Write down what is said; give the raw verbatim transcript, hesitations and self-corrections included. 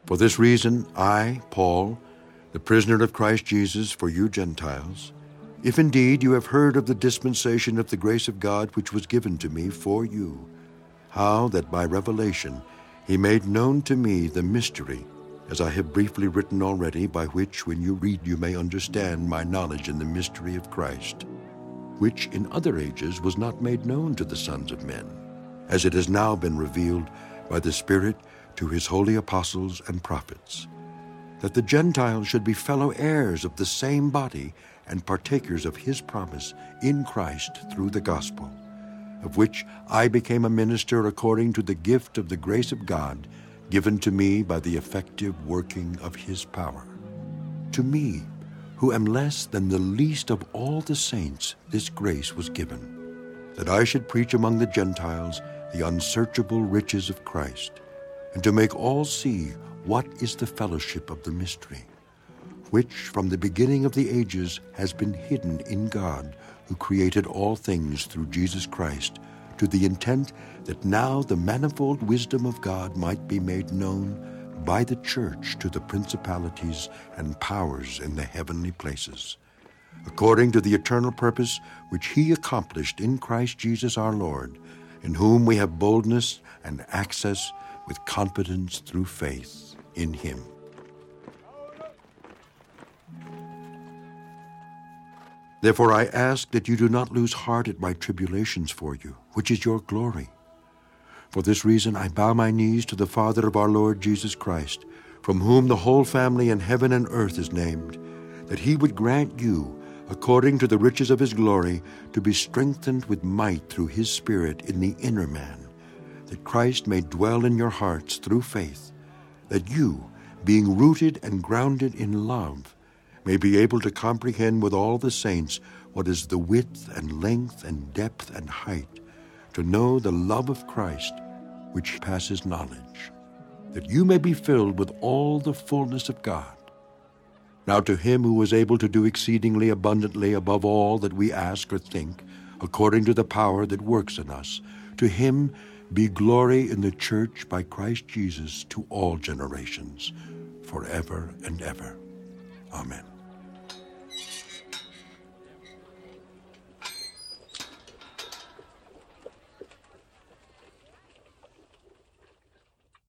For this reason, I, Paul, the prisoner of Christ Jesus for you Gentiles, if indeed you have heard of the dispensation of the grace of God which was given to me for you, how that by revelation he made known to me the mystery, as I have briefly written already, by which when you read you may understand my knowledge in the mystery of Christ, which in other ages was not made known to the sons of men, as it has now been revealed by the Spirit to his holy apostles and prophets, that the Gentiles should be fellow heirs of the same body and partakers of his promise in Christ through the gospel, of which I became a minister according to the gift of the grace of God given to me by the effective working of his power. To me, who am less than the least of all the saints, this grace was given, that I should preach among the Gentiles the unsearchable riches of Christ, and to make all see what is the fellowship of the mystery, which from the beginning of the ages has been hidden in God, who created all things through Jesus Christ, to the intent that now the manifold wisdom of God might be made known by the church to the principalities and powers in the heavenly places, according to the eternal purpose which he accomplished in Christ Jesus our Lord, in whom we have boldness and access with confidence through faith in him. Therefore I ask that you do not lose heart at my tribulations for you, which is your glory. For this reason I bow my knees to the Father of our Lord Jesus Christ, from whom the whole family in heaven and earth is named, that he would grant you, according to the riches of his glory, to be strengthened with might through his Spirit in the inner man, that Christ may dwell in your hearts through faith, that you, being rooted and grounded in love, may be able to comprehend with all the saints what is the width and length and depth and height, to know the love of Christ, which passes knowledge, that you may be filled with all the fullness of God. Now to him who is able to do exceedingly abundantly above all that we ask or think, according to the power that works in us, to him be glory in the church by Christ Jesus to all generations, forever and ever. Amen.